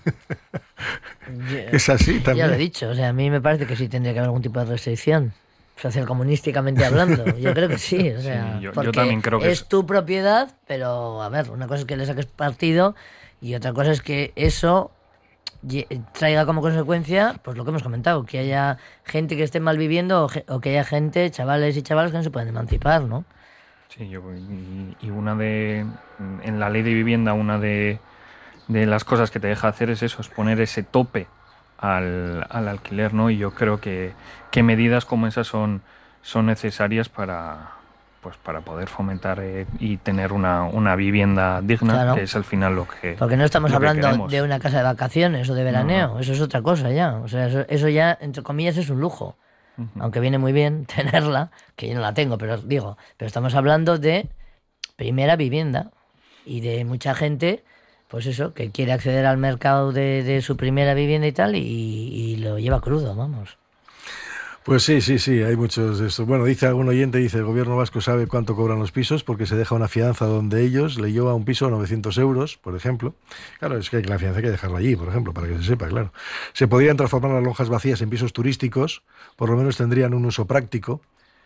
Es así también. Ya lo he dicho, o sea, a mí me parece que sí tendría que haber algún tipo de restricción, socialcomunísticamente hablando. Yo creo que sí, o sea, Sí, yo- yo porque también creo que es es- tu propiedad, pero a ver, una cosa es que le saques partido y otra cosa es que eso lle- traiga como consecuencia, pues lo que hemos comentado, que haya gente que esté mal viviendo o, ge- o que haya gente, chavales y chavalas que no se pueden emancipar, ¿no? Sí, yo, y, y una de. En la ley de vivienda, una de, de las cosas que te deja hacer es eso, es poner ese tope al, al alquiler, ¿no? Y yo creo que, que medidas como esas son, son necesarias para. Pues para poder fomentar eh, y tener una, una vivienda digna, Claro. que es al final lo que. Porque no estamos lo que hablando queremos. de una casa de vacaciones o de veraneo, No, no. eso es otra cosa ya. O sea, eso, eso ya, entre comillas, es un lujo. Ujú. Aunque viene muy bien tenerla, que yo no la tengo, pero digo, pero estamos hablando de primera vivienda y de mucha gente, pues eso, que quiere acceder al mercado de, de su primera vivienda y tal, y, y lo lleva crudo, vamos. Pues sí, sí, sí, hay muchos de estos. Bueno, dice algún oyente, dice, el gobierno vasco sabe cuánto cobran los pisos porque se deja una fianza donde ellos le lleva un piso a novecientos euros, por ejemplo. Claro, es que la fianza hay que dejarla allí, por ejemplo, para que se sepa, claro. Se podrían transformar las lonjas vacías en pisos turísticos, por lo menos tendrían un uso práctico.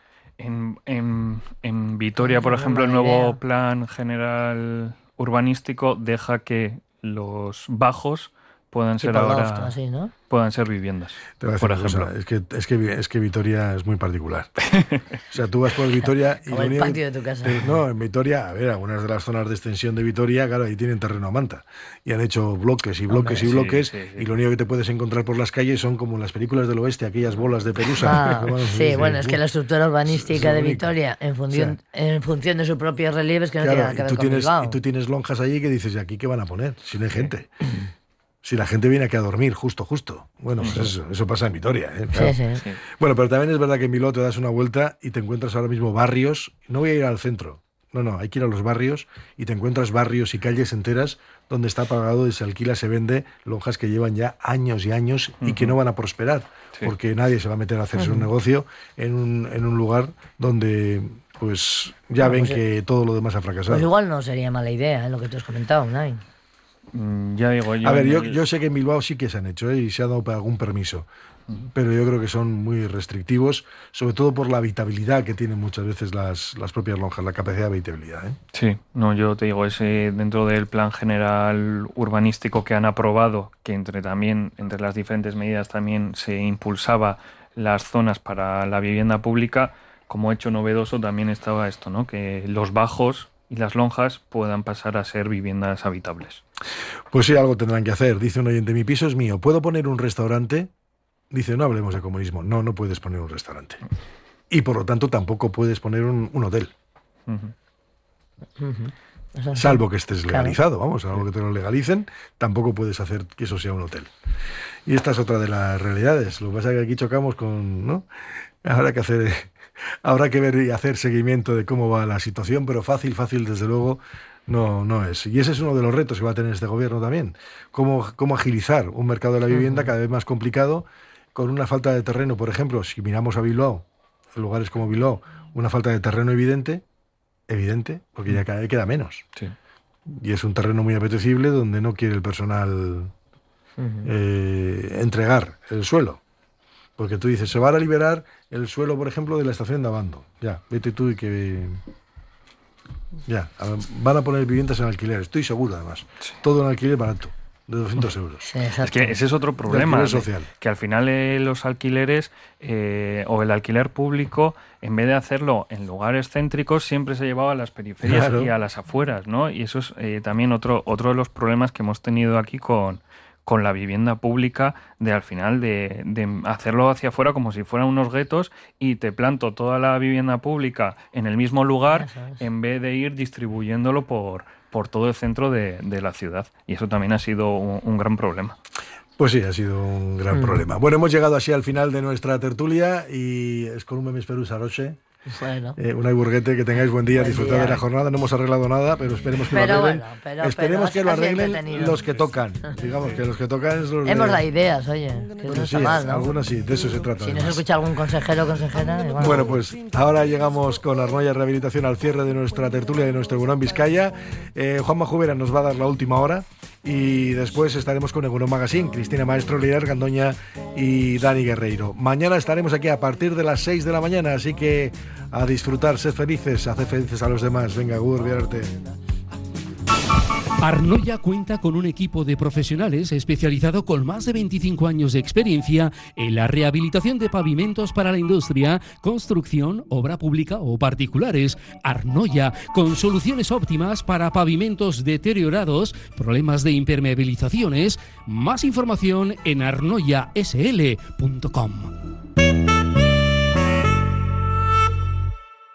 En, en, en Vitoria, por Una ejemplo, el mala nuevo idea. plan general urbanístico deja que los bajos puedan ser Tipo ahora loft, así, ¿no? puedan ser viviendas. Te voy a decir Por una cosa, ejemplo. es que, es, que, es que Vitoria es muy particular. O sea, tú vas por Vitoria y Como lo el único que- patio de tu casa. te- no, en Vitoria, a ver, algunas de las zonas de extensión de Vitoria, claro, ahí tienen terreno a manta. Y han hecho bloques y bloques Hombre, y sí, bloques. sí, sí. Y lo único que te puedes encontrar por las calles son como en las películas del oeste, aquellas bolas de pelusa. Ah, que van- sí, dices, bueno, es que la estructura urbanística es de única. Vitoria, en función, en función de sus propios relieves, que no Claro, tiene nada que y ver tú, con tienes, Bilbao. y tú tienes lonjas allí que dices, ¿y aquí qué van a poner? Si no hay gente. Si la gente viene aquí a dormir, justo, justo. Bueno, pues eso, eso pasa en Vitoria. ¿eh? Claro. Sí, sí. Bueno, pero también es verdad que en Bilbao te das una vuelta y te encuentras ahora mismo barrios. No voy a ir al centro. No, no, hay que ir a los barrios y te encuentras barrios y calles enteras donde está pagado y se alquila, se vende lonjas que llevan ya años y años y que Ujú. no van a prosperar. Sí. Porque nadie se va a meter a hacerse un Ujú. negocio en un, en un lugar donde pues ya Bueno, ven pues, que todo lo demás ha fracasado. Pues igual no sería mala idea, ¿eh? Lo que tú has comentado, Unai. Mm, Ya digo, yo. A ver, en yo, el- yo sé que en Bilbao sí que se han hecho, ¿eh? Y se ha dado para algún permiso, pero yo creo que son muy restrictivos, sobre todo por la habitabilidad que tienen muchas veces las, las propias lonjas, la capacidad de habitabilidad. ¿eh? Sí, no, yo te digo, ese dentro del plan general urbanístico que han aprobado, que entre también, entre las diferentes medidas también se impulsaba las zonas para la vivienda pública, como hecho novedoso también estaba esto, ¿no? Que los bajos y las lonjas puedan pasar a ser viviendas habitables. Pues sí, algo tendrán que hacer. Dice un oyente, mi piso es mío, ¿puedo poner un restaurante? Dice, no hablemos de comunismo. No, no puedes poner un restaurante. Y por lo tanto tampoco puedes poner un, un hotel. Ujú. Ujú. Salvo que estés legalizado, claro. Vamos, salvo que te lo legalicen, tampoco puedes hacer que eso sea un hotel. Y esta es otra de las realidades. Lo que pasa es que aquí chocamos con, ¿no? Habrá que hacer, habrá que ver y hacer seguimiento de cómo va la situación, pero fácil, fácil, desde luego, no, no es. Y ese es uno de los retos que va a tener este gobierno también. Cómo, cómo agilizar un mercado de la vivienda cada vez más complicado, con una falta de terreno. Por ejemplo, si miramos a Bilbao, en lugares como Bilbao, una falta de terreno evidente, evidente, porque ya cada vez queda menos. Sí. Y es un terreno muy apetecible donde no quiere el personal eh, entregar el suelo. Porque tú dices, se va a liberar el suelo, por ejemplo, de la estación de Abando. Ya, vete tú y que... Ya, van a poner viviendas en alquiler, estoy seguro además. Sí. Todo en alquiler barato, de doscientos euros. Sí, es que ese es otro problema, social. Que al final eh, los alquileres eh, o el alquiler público, en vez de hacerlo en lugares céntricos, siempre se llevaba a las periferias, claro, y a las afueras, ¿no? Y eso es eh, también otro, otro de los problemas que hemos tenido aquí con... con la vivienda pública, de al final de, de hacerlo hacia afuera como si fueran unos guetos y te planto toda la vivienda pública en el mismo lugar en vez de ir distribuyéndolo por, por todo el centro de, de la ciudad. Y eso también ha sido un, un gran problema. Pues sí, ha sido un gran mm. problema. Bueno, hemos llegado así al final de nuestra tertulia y es con un memes perus a Roche. Bueno. Eh, una burguete, que tengáis buen día, buen disfrutad día. de la jornada. No hemos arreglado nada, pero esperemos que pero lo arreglen. Bueno, pero, esperemos pero que lo arreglen los que tocan. Digamos que los que tocan es los Hemos de... dado ideas, oye, que pues no sí, está mal, ¿no? Algunas sí, de eso se trata. Si además. nos escucha algún consejero o consejera... Igual. Bueno, pues ahora llegamos con Arnoia Rehabilitación al cierre de nuestra tertulia de nuestro Egunon Vizcaya. Eh, Juanma Jubera nos va a dar la última hora y después estaremos con Egunon Magazine, Cristina Maestro, Lirar Gandoña y Dani Guerreiro. Mañana estaremos aquí a partir de las seis de la mañana, así que a disfrutar, sed felices, hacer felices a los demás. Venga, Gur, vierte. Arnoia cuenta con un equipo de profesionales especializado con más de veinticinco años de experiencia en la rehabilitación de pavimentos para la industria, construcción, obra pública o particulares. Arnoia, con soluciones óptimas para pavimentos deteriorados, problemas de impermeabilizaciones. Más información en arnoia s l punto com.